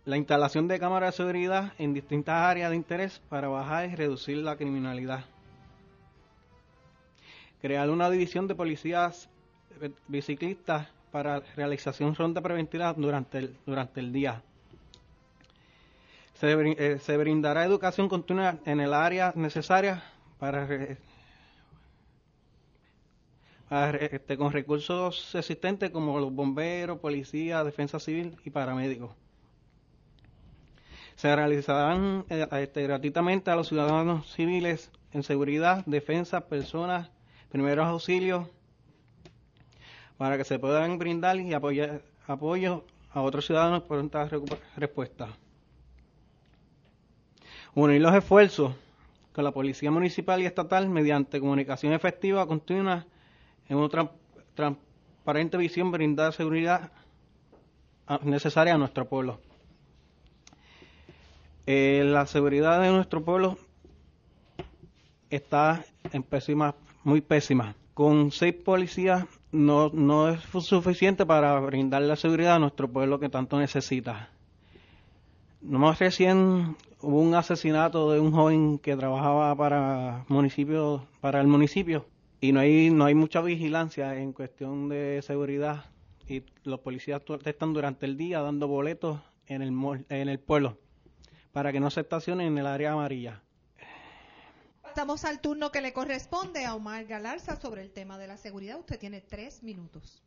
La instalación de cámaras de seguridad en distintas áreas de interés para bajar y reducir la criminalidad. Crear una división de policías biciclistas para realización ronda preventiva durante el día. Se brindará educación continua en el área necesaria con recursos existentes como los bomberos, policías, defensa civil y paramédicos. Se realizarán gratuitamente a los ciudadanos civiles en seguridad, defensa, personas, primeros auxilios, para que se puedan brindar y apoyo a otros ciudadanos por pronta respuesta. Unir los esfuerzos con la Policía Municipal y Estatal mediante comunicación efectiva continua en una transparente visión, brindar seguridad necesaria a nuestro pueblo. La seguridad de nuestro pueblo está muy pésima. Con 6 policías no es suficiente para brindar la seguridad a nuestro pueblo que tanto necesita. Nomás recién hubo un asesinato de un joven que trabajaba para el municipio, y no hay mucha vigilancia en cuestión de seguridad, y los policías están durante el día dando boletos en el pueblo para que no se estacionen en el área amarilla. Pasamos al turno que le corresponde a Omar Galarza sobre el tema de la seguridad. Usted tiene 3 minutos.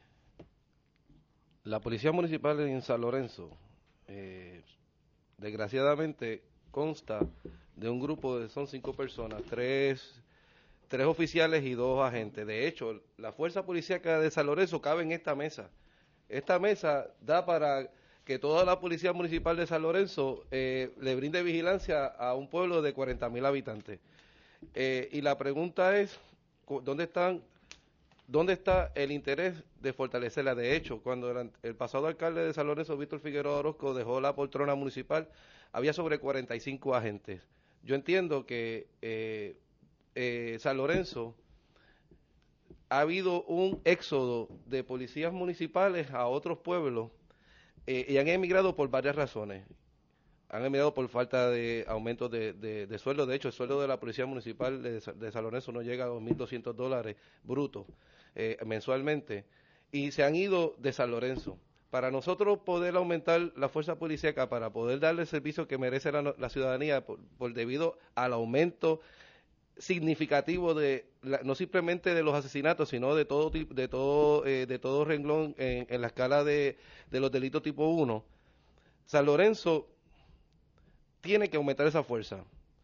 La Policía Municipal en San Lorenzo, desgraciadamente, consta de un grupo son 5 personas, 3 oficiales y 2 agentes. De hecho, la fuerza policíaca de San Lorenzo cabe en esta mesa. Esta mesa da para que toda la Policía Municipal de San Lorenzo le brinde vigilancia a un pueblo de 40,000 habitantes. Y la pregunta es, ¿dónde está el interés de fortalecerla? De hecho, cuando el pasado alcalde de San Lorenzo, Víctor Figueroa Orozco, dejó la poltrona municipal, había sobre 45 agentes. Yo entiendo que San Lorenzo ha habido un éxodo de policías municipales a otros pueblos y han emigrado por varias razones. Han emigrado por falta de aumentos de sueldo. De hecho, el sueldo de la Policía Municipal de San Lorenzo no llega a $2,200 brutos mensualmente. Y se han ido de San Lorenzo. Para nosotros poder aumentar la fuerza policíaca, para poder darle el servicio que merece la ciudadanía, debido al aumento significativo no simplemente de los asesinatos, sino de todo renglón en la escala de los delitos tipo 1, San Lorenzo tiene que aumentar esa fuerza.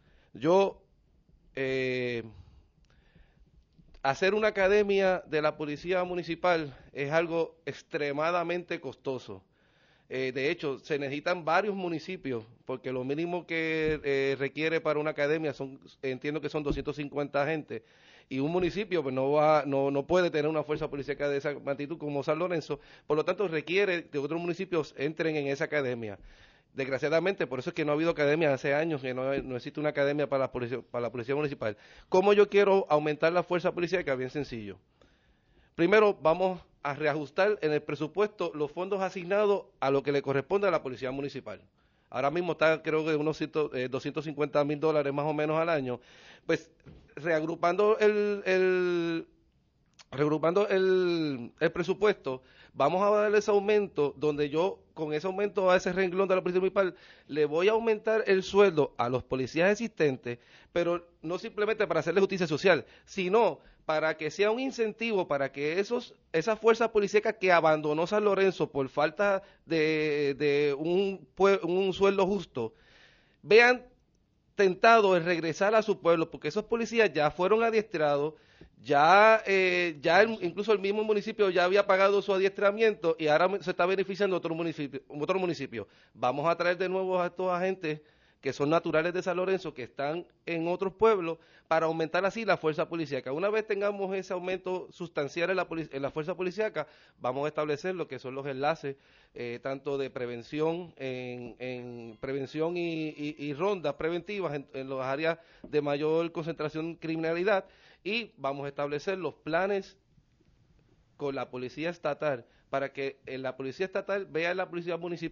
Hacer una academia de la policía municipal es algo extremadamente costoso. De hecho, se necesitan varios municipios, porque lo mínimo que requiere para una academia entiendo que son 250 agentes, y un municipio pues no puede tener una fuerza policíaca de esa magnitud como San Lorenzo, por lo tanto requiere que otros municipios entren en esa academia. Desgraciadamente, por eso es que no ha habido academia hace años, que no existe una academia para la policía municipal. ¿Cómo yo quiero aumentar la fuerza policíaca? Bien sencillo. Primero, vamos a reajustar en el presupuesto los fondos asignados a lo que le corresponde a la policía municipal. Ahora mismo está, creo que unos $250,000 más o menos al año. Pues reagrupando el presupuesto, vamos a darle ese aumento, donde yo con ese aumento a ese renglón de la policía municipal le voy a aumentar el sueldo a los policías existentes, pero no simplemente para hacerle justicia social, sino para que sea un incentivo para que esa fuerza policíaca que abandonó San Lorenzo por falta de un sueldo justo, vean tentado en regresar a su pueblo, porque esos policías ya fueron adiestrados, incluso el mismo municipio ya había pagado su adiestramiento y ahora se está beneficiando otro municipio. Vamos a traer de nuevo a estos agentes que son naturales de San Lorenzo, que están en otros pueblos, para aumentar así la fuerza policíaca. Una vez tengamos ese aumento sustancial en la fuerza policíaca, vamos a establecer lo que son los enlaces, tanto de prevención, en prevención y rondas preventivas en las áreas de mayor concentración de criminalidad, y vamos a establecer los planes con la policía estatal, para que la policía estatal vea en la policía municipal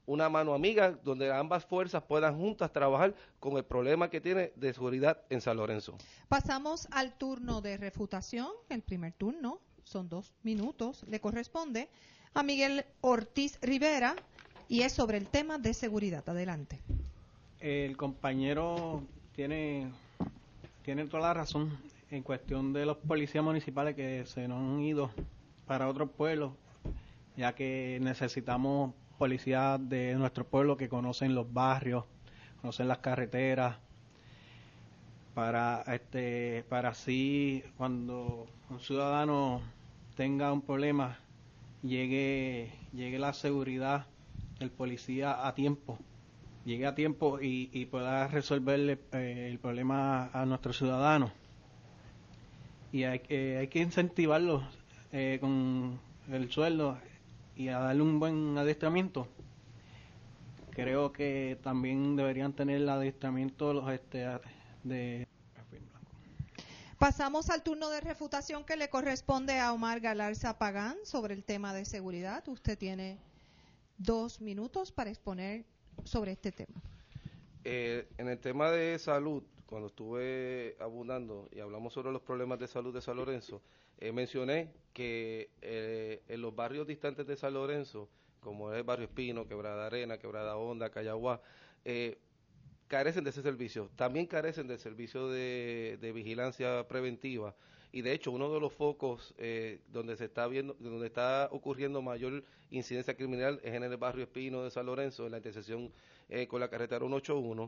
una mano amiga donde ambas fuerzas puedan juntas trabajar con el problema que tiene de seguridad en San Lorenzo. Pasamos al turno de refutación. El primer turno, son 2 minutos, le corresponde a Miguel Ortiz Rivera y es sobre el tema de seguridad. Adelante. El compañero tiene toda la razón en cuestión de los policías municipales que se nos han ido para otros pueblos, ya que necesitamos policías de nuestro pueblo que conocen los barrios, conocen las carreteras, para así cuando un ciudadano tenga un problema llegue la seguridad del policía a tiempo, llegue a tiempo y pueda resolverle el problema a nuestros ciudadanos. Y hay que incentivarlos con el sueldo y a darle un buen adiestramiento. Creo que también deberían tener el adiestramiento de... Pasamos al turno de refutación que le corresponde a Omar Galarza Pagán sobre el tema de seguridad. Usted tiene 2 minutos para exponer sobre este tema. En el tema de salud, cuando estuve abundando y hablamos sobre los problemas de salud de San Lorenzo, mencioné que en los barrios distantes de San Lorenzo, como es el barrio Espino, Quebrada Arena, Quebrada Honda, Cayaguá, carecen de ese servicio. También carecen del servicio de vigilancia preventiva. Y de hecho, uno de los focos donde está ocurriendo mayor incidencia criminal es en el barrio Espino de San Lorenzo, en la intersección con la carretera 181.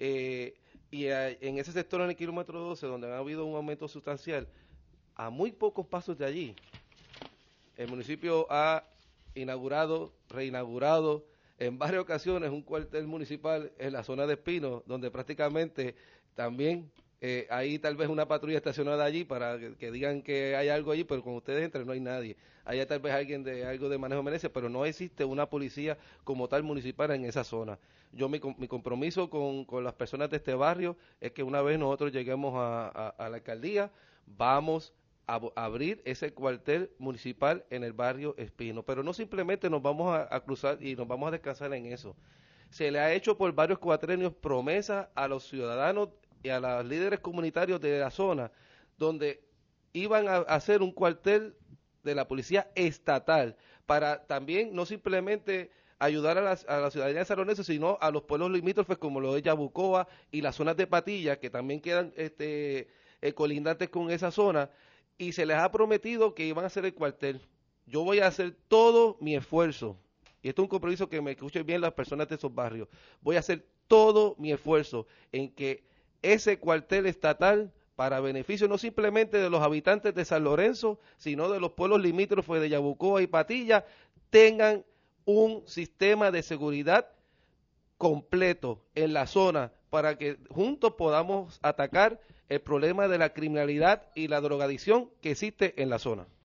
En ese sector, en el kilómetro 12, donde ha habido un aumento sustancial, a muy pocos pasos de allí, el municipio ha reinaugurado en varias ocasiones un cuartel municipal en la zona de Espino, donde prácticamente también hay tal vez una patrulla estacionada allí para que digan que hay algo allí, pero cuando ustedes entran no hay nadie. Hay tal vez alguien de algo de manejo de emergencia, pero no existe una policía como tal municipal en esa zona. Mi compromiso con las personas de este barrio es que una vez nosotros lleguemos a la alcaldía, vamos a abrir ese cuartel municipal en el barrio Espino, pero no simplemente nos vamos a cruzar y nos vamos a descansar en eso. Se le ha hecho por varios cuatrenios promesas a los ciudadanos y a los líderes comunitarios de la zona, donde iban a hacer un cuartel de la policía estatal, para también no simplemente ayudar a la ciudadanía de San Lorenzo, sino a los pueblos limítrofes como lo de Yabucoa y las zonas de Patilla, que también quedan colindantes con esa zona, y se les ha prometido que iban a hacer el cuartel. Yo voy a hacer todo mi esfuerzo, y esto es un compromiso que me escuchen bien las personas de esos barrios, voy a hacer todo mi esfuerzo en que ese cuartel estatal, para beneficio no simplemente de los habitantes de San Lorenzo, sino de los pueblos limítrofes de Yabucoa y Patilla, tengan un sistema de seguridad completo en la zona para que juntos podamos atacar el problema de la criminalidad y la drogadicción que existe en la zona.